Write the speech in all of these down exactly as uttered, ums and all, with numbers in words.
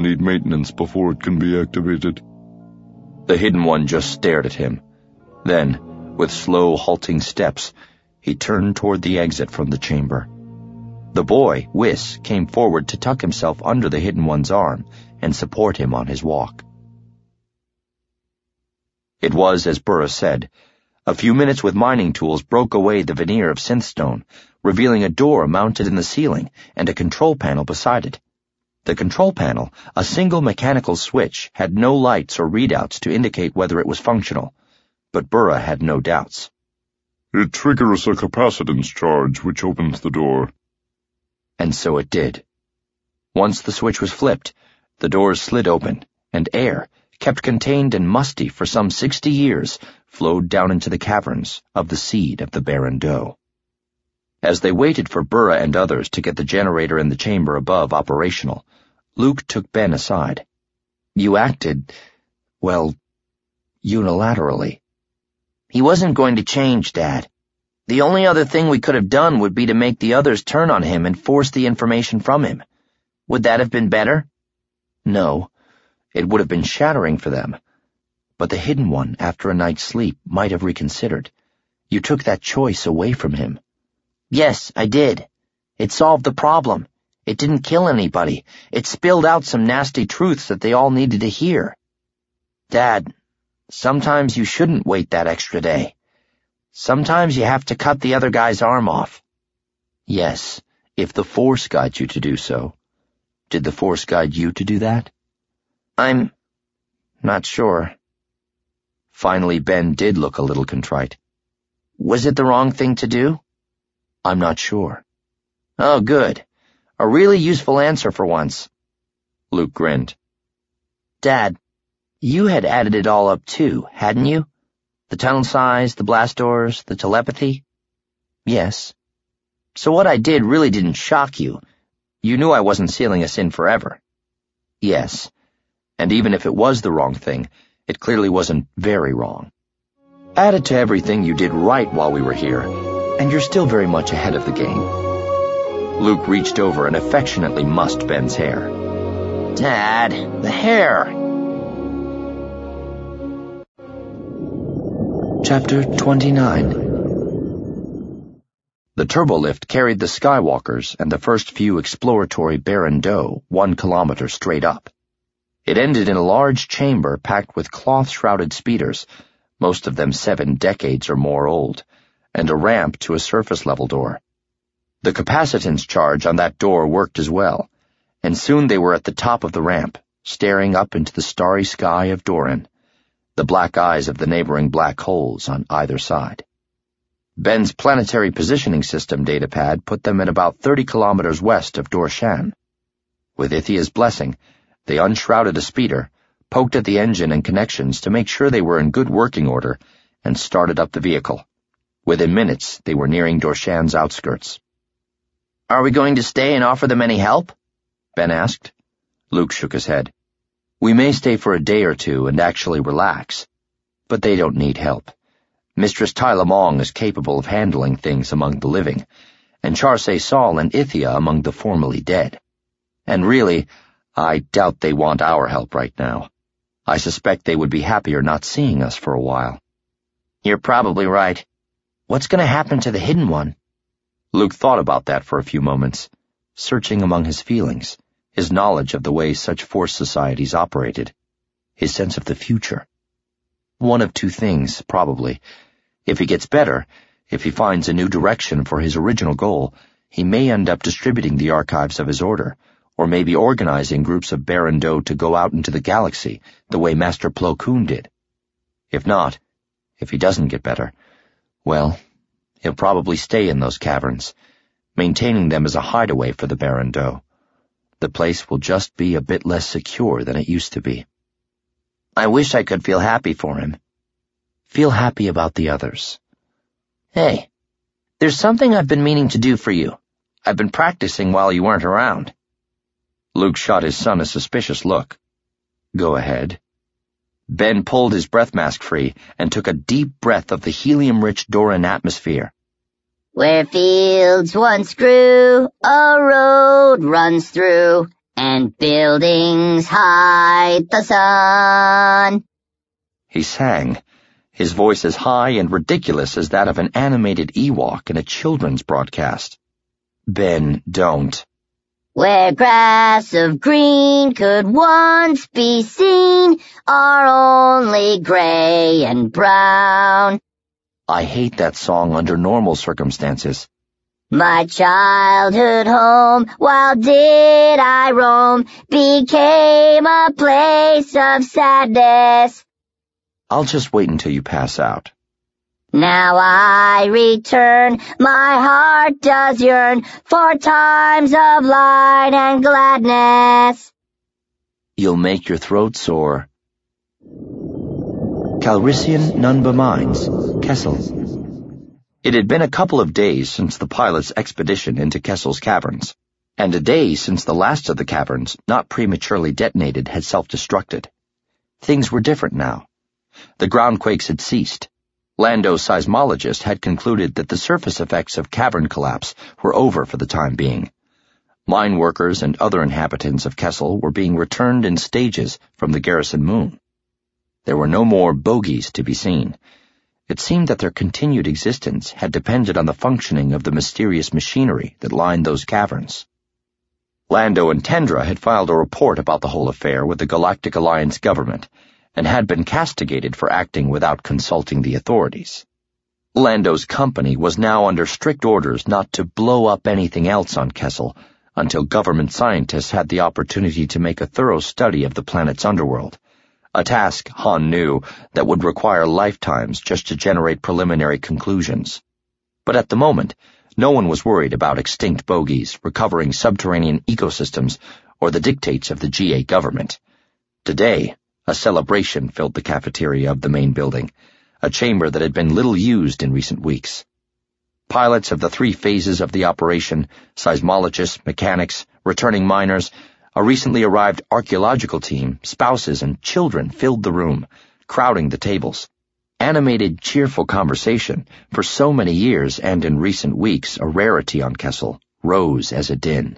need maintenance before it can be activated." The Hidden One just stared at him. Then, with slow, halting steps, he turned toward the exit from the chamber. The boy, Whis, came forward to tuck himself under the Hidden One's arm and support him on his walk. It was as Burra said. A few minutes with mining tools broke away the veneer of synthstone, revealing a door mounted in the ceiling and a control panel beside it. The control panel, a single mechanical switch, had no lights or readouts to indicate whether it was functional, but Burra had no doubts. "It triggers a capacitance charge which opens the door." And so it did. Once the switch was flipped, the doors slid open, and air, kept contained and musty for some sixty years, flowed down into the caverns of the seed of the Baron Doe. As they waited for Burra and others to get the generator in the chamber above operational, Luke took Ben aside. "You acted, well, unilaterally." "He wasn't going to change, Dad. The only other thing we could have done would be to make the others turn on him and force the information from him. Would that have been better?" No, it would have been shattering for them. But the Hidden One, after a night's sleep, might have reconsidered. You took that choice away from him. "Yes, I did. It solved the problem. It didn't kill anybody. It spilled out some nasty truths that they all needed to hear. Dad, sometimes you shouldn't wait that extra day. Sometimes you have to cut the other guy's arm off." Yes, if the Force guides you to do so. Did the Force guide you to do that? I'm not sure. Finally, Ben did look a little contrite. "Was it the wrong thing to do?" "I'm not sure." "Oh, good. A really useful answer for once." Luke grinned. "Dad, you had added it all up too, hadn't you? The tunnel size, the blast doors, the telepathy?" "Yes." "So what I did really didn't shock you. You knew I wasn't sealing us in forever." "Yes. And even if it was the wrong thing, it clearly wasn't very wrong. Added to everything you did right while we were here, and you're still very much ahead of the game." Luke reached over and affectionately mussed Ben's hair. "Dad, the hair." Chapter twenty-nine. The turbolift carried the Skywalkers and the first few exploratory Baron Doe one kilometer straight up. It ended in a large chamber packed with cloth-shrouded speeders, most of them seven decades or more old, and a ramp to a surface-level door. The capacitance charge on that door worked as well, and soon they were at the top of the ramp, staring up into the starry sky of Doran, the black eyes of the neighboring black holes on either side. Ben's planetary positioning system datapad put them at about thirty kilometers west of Dorshan. With Ithia's blessing, they unshrouded a speeder, poked at the engine and connections to make sure they were in good working order, and started up the vehicle. Within minutes, they were nearing Dorshan's outskirts. "Are we going to stay and offer them any help?" Ben asked. Luke shook his head. "We may stay for a day or two and actually relax, but they don't need help. Mistress Tyla Mong is capable of handling things among the living, and Charsay Saul and Ithia among the formerly dead. And really, I doubt they want our help right now. I suspect they would be happier not seeing us for a while." "You're probably right. What's going to happen to the Hidden One?" Luke thought about that for a few moments, searching among his feelings, his knowledge of the way such Force societies operated, his sense of the future. One of two things, probably. If he gets better, if he finds a new direction for his original goal, he may end up distributing the archives of his order, or maybe organizing groups of Baron Doe to go out into the galaxy, the way Master Plo Koon did. If not, if he doesn't get better, well, he'll probably stay in those caverns, maintaining them as a hideaway for the Baron Doe. The place will just be a bit less secure than it used to be. "I wish I could feel happy for him." Feel happy about the others. "Hey, there's something I've been meaning to do for you. I've been practicing while you weren't around." Luke shot his son a suspicious look. "Go ahead." Ben pulled his breath mask free and took a deep breath of the helium-rich Doran atmosphere. "Where fields once grew, a road runs through, and buildings hide the sun. He sang, his voice as high and ridiculous as that of an animated Ewok in a children's broadcast. Ben, don't. Where grass of green could once be seen are only gray and brown. I hate that song under normal circumstances. My childhood home, while did I roam, became a place of sadness. I'll just wait until you pass out. Now I return, my heart does yearn for times of light and gladness. You'll make your throat sore. Calrissian Nunba Mines, Kessel. It had been a couple of days since the pilot's expedition into Kessel's caverns, and a day since the last of the caverns, not prematurely detonated, had self-destructed. Things were different now. The groundquakes had ceased. Lando's seismologist had concluded that the surface effects of cavern collapse were over for the time being. Mine workers and other inhabitants of Kessel were being returned in stages from the garrison moon. There were no more bogies to be seen. It seemed that their continued existence had depended on the functioning of the mysterious machinery that lined those caverns. Lando and Tendra had filed a report about the whole affair with the Galactic Alliance government, and had been castigated for acting without consulting the authorities. Lando's company was now under strict orders not to blow up anything else on Kessel until government scientists had the opportunity to make a thorough study of the planet's underworld, a task, Han knew, that would require lifetimes just to generate preliminary conclusions. But at the moment, no one was worried about extinct bogies, recovering subterranean ecosystems, or the dictates of the G A government. Today, a celebration filled the cafeteria of the main building, a chamber that had been little used in recent weeks. Pilots of the three phases of the operation, seismologists, mechanics, returning miners, a recently arrived archaeological team, spouses, and children filled the room, crowding the tables. Animated, cheerful conversation, for so many years and in recent weeks a rarity on Kessel, rose as a din.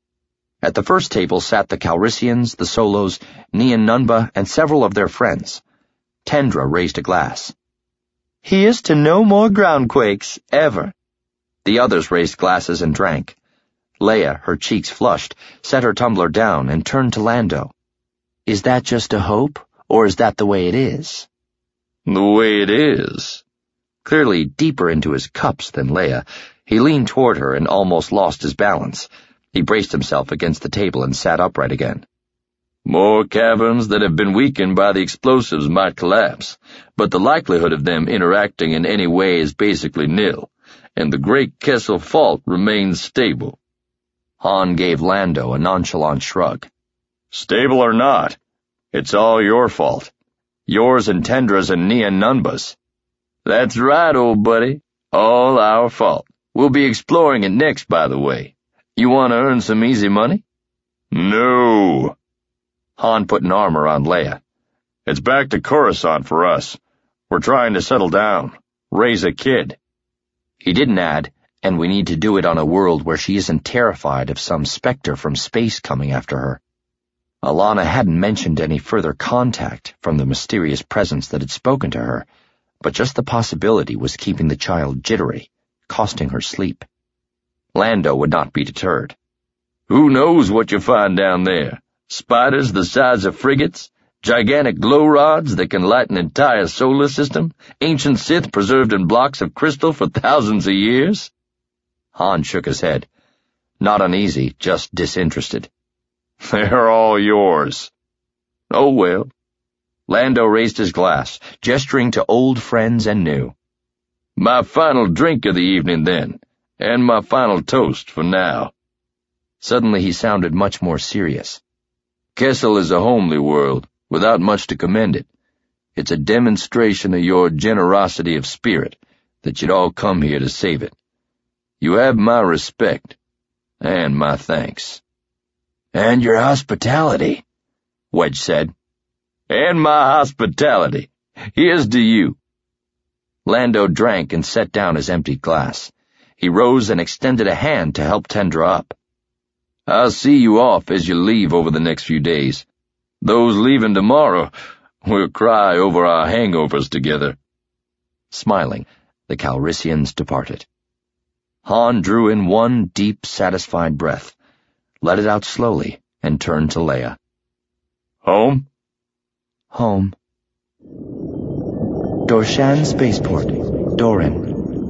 At the first table sat the Calrissians, the Solos, Nien Nunba, and several of their friends. Tendra raised a glass. "Here's to no more groundquakes, ever." The others raised glasses and drank. Leia, her cheeks flushed, set her tumbler down and turned to Lando. "Is that just a hope, or is that the way it is?" "The way it is." Clearly deeper into his cups than Leia, he leaned toward her and almost lost his balance. He braced himself against the table and sat upright again. "More caverns that have been weakened by the explosives might collapse, but the likelihood of them interacting in any way is basically nil, and the Great Kessel Fault remains stable." Han gave Lando a nonchalant shrug. "Stable or not, it's all your fault. Yours and Tendra's and Nien Nunba's." "That's right, old buddy. All our fault. We'll be exploring it next, by the way. You want to earn some easy money?" No. Han put an arm around Leia. It's back to Coruscant for us. We're trying to settle down, raise a kid. He didn't add, and we need to do it on a world where she isn't terrified of some specter from space coming after her. Alana hadn't mentioned any further contact from the mysterious presence that had spoken to her, but just the possibility was keeping the child jittery, costing her sleep. Lando would not be deterred. "Who knows what you'll find down there? Spiders the size of frigates? Gigantic glow rods that can light an entire solar system? Ancient Sith preserved in blocks of crystal for thousands of years?" Han shook his head. Not uneasy, just disinterested. They're all yours. "Oh well." Lando raised his glass, gesturing to old friends and new. "My final drink of the evening, then. And my final toast for now." Suddenly he sounded much more serious. "Kessel is a homely world, without much to commend it. It's a demonstration of your generosity of spirit that you'd all come here to save it. You have my respect, and my thanks." "And your hospitality," Wedge said. "And my hospitality. Here's to you." Lando drank and set down his emptied glass. He rose and extended a hand to help Tendra up. I'll see you off as you leave over the next few days. Those leaving tomorrow will cry over our hangovers together." Smiling, the Calrissians departed. Han drew in one deep, satisfied breath, let it out slowly, and turned to Leia. "Home?" "Home. Dorshan Spaceport, Doran."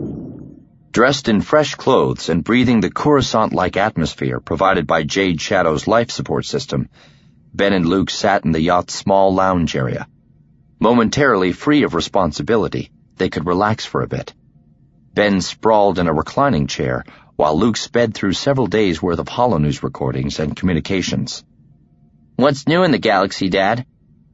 Dressed in fresh clothes and breathing the Coruscant-like atmosphere provided by Jade Shadow's life support system, Ben and Luke sat in the yacht's small lounge area. Momentarily free of responsibility, they could relax for a bit. Ben sprawled in a reclining chair, while Luke sped through several days' worth of HoloNews recordings and communications. "What's new in the galaxy, Dad?"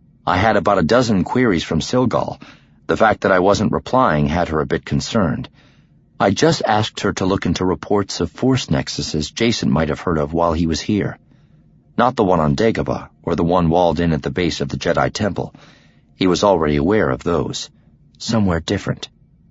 I had about a dozen queries from Silgal. The fact that I wasn't replying had her a bit concerned. I just asked her to look into reports of force nexuses Jason might have heard of while he was here. Not the one on Dagobah, or the one walled in at the base of the Jedi Temple. He was already aware of those. Somewhere different.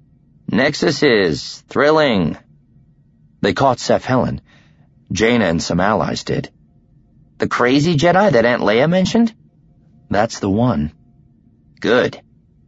"Nexus is thrilling." They caught Seph Helen. Jaina and some allies did. "The crazy Jedi that Aunt Leia mentioned?" That's the one. "Good."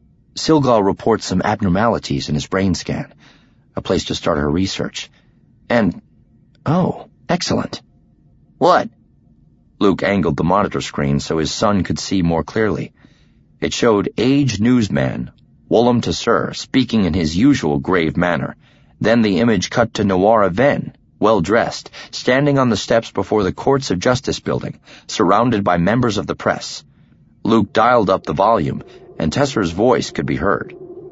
Silgal reports some abnormalities in his brain scan. A place to start her research. And, oh, excellent. "What?" Luke angled the monitor screen so his son could see more clearly. It showed Age newsman Wolam Tasur speaking in his usual grave manner. Then the image cut to Nawara Ven, well-dressed, standing on the steps before the Courts of Justice building, surrounded by members of the press. Luke dialed up the volume, and Tesser's voice could be heard.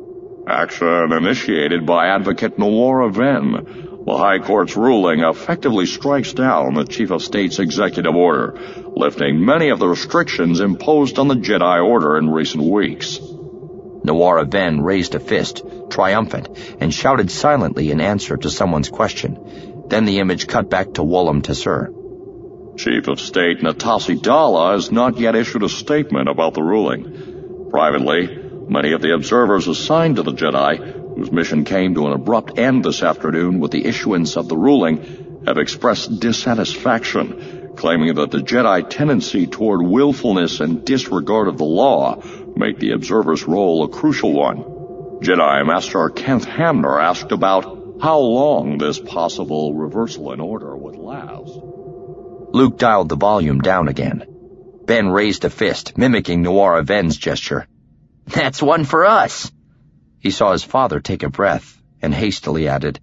"Action initiated by Advocate Nawara Ven. The High Court's ruling effectively strikes down the Chief of State's executive order, lifting many of the restrictions imposed on the Jedi Order in recent weeks." Nawara Ven raised a fist, triumphant, and shouted silently in answer to someone's question. Then the image cut back to Wolam Tasur. "Chief of State Natasi Dalla has not yet issued a statement about the ruling. Privately, many of the observers assigned to the Jedi, whose mission came to an abrupt end this afternoon with the issuance of the ruling, have expressed dissatisfaction, claiming that the Jedi tendency toward willfulness and disregard of the law make the observer's role a crucial one. Jedi Master Kent Hamner asked about how long this possible reversal in order would last." Luke dialed the volume down again. Ben raised a fist, mimicking Nawara Ven's gesture. "That's one for us." He saw his father take a breath and hastily added,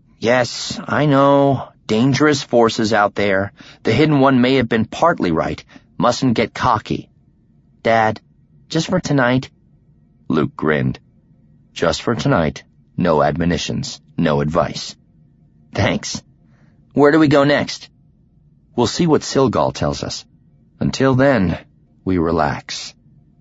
"Yes, I know. Dangerous forces out there. The Hidden One may have been partly right. Mustn't get cocky. Dad, just for tonight." Luke grinned. "Just for tonight. No admonitions. No advice." "Thanks. Where do we go next?" "We'll see what Silgal tells us. Until then, we relax."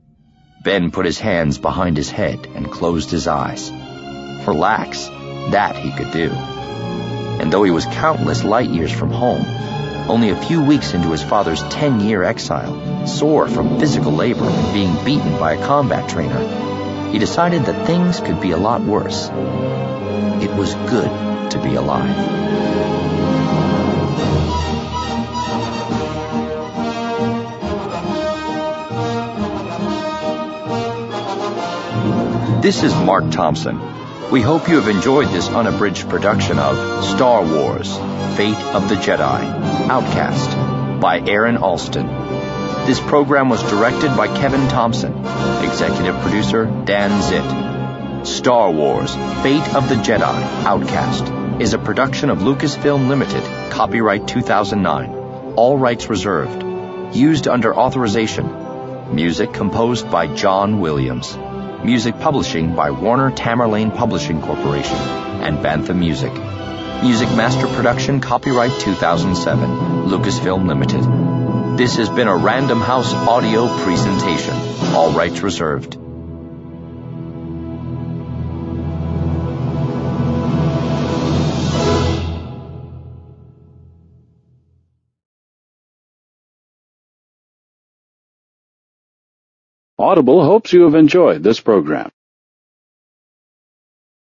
Ben put his hands behind his head and closed his eyes. Relax, that he could do. And though he was countless light years from home, only a few weeks into his father's ten-year exile, sore from physical labor and being beaten by a combat trainer, he decided that things could be a lot worse. It was good to be alive. This is Mark Thompson. We hope you have enjoyed this unabridged production of Star Wars, Fate of the Jedi, Outcast, by Aaron Alston. This program was directed by Kevin Thompson, executive producer Dan Zitt. Star Wars, Fate of the Jedi, Outcast is a production of Lucasfilm Limited, copyright two thousand nine, all rights reserved, used under authorization. Music composed by John Williams. Music publishing by Warner Tamerlane Publishing Corporation and Bantha Music. Music master production copyright two thousand seven, Lucasfilm Limited. This has been a Random House audio presentation. All rights reserved. Audible hopes you have enjoyed this program.